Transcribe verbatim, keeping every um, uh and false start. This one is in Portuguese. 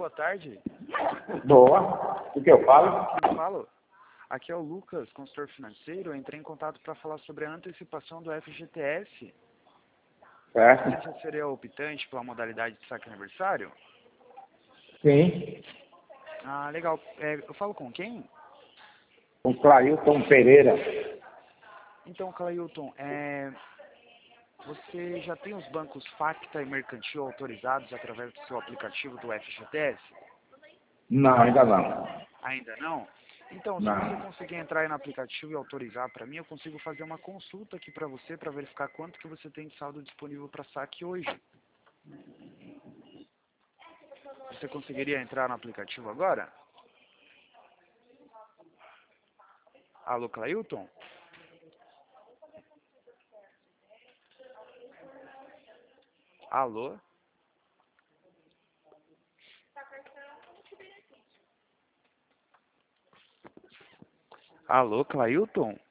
boa tarde. Boa. O que eu falo? Eu falo. Aqui é o Lucas, consultor financeiro. Eu entrei em contato para falar sobre a antecipação do F G T S. Certo? Você seria optante pela modalidade de saque aniversário? Sim. Ah, legal. É, eu falo com quem? Com Clailton Pereira. Então, Clailton, é, você já tem os bancos Facta e Mercantil autorizados através do seu aplicativo do F G T S? Não, ainda não. Ainda não? Então, se você Não. conseguir entrar aí no aplicativo e autorizar para mim, eu consigo fazer uma consulta aqui para você para verificar quanto que você tem de saldo disponível para saque hoje. Você conseguiria entrar no aplicativo agora? Alô, Clailton? Alô? Alô, Clailton?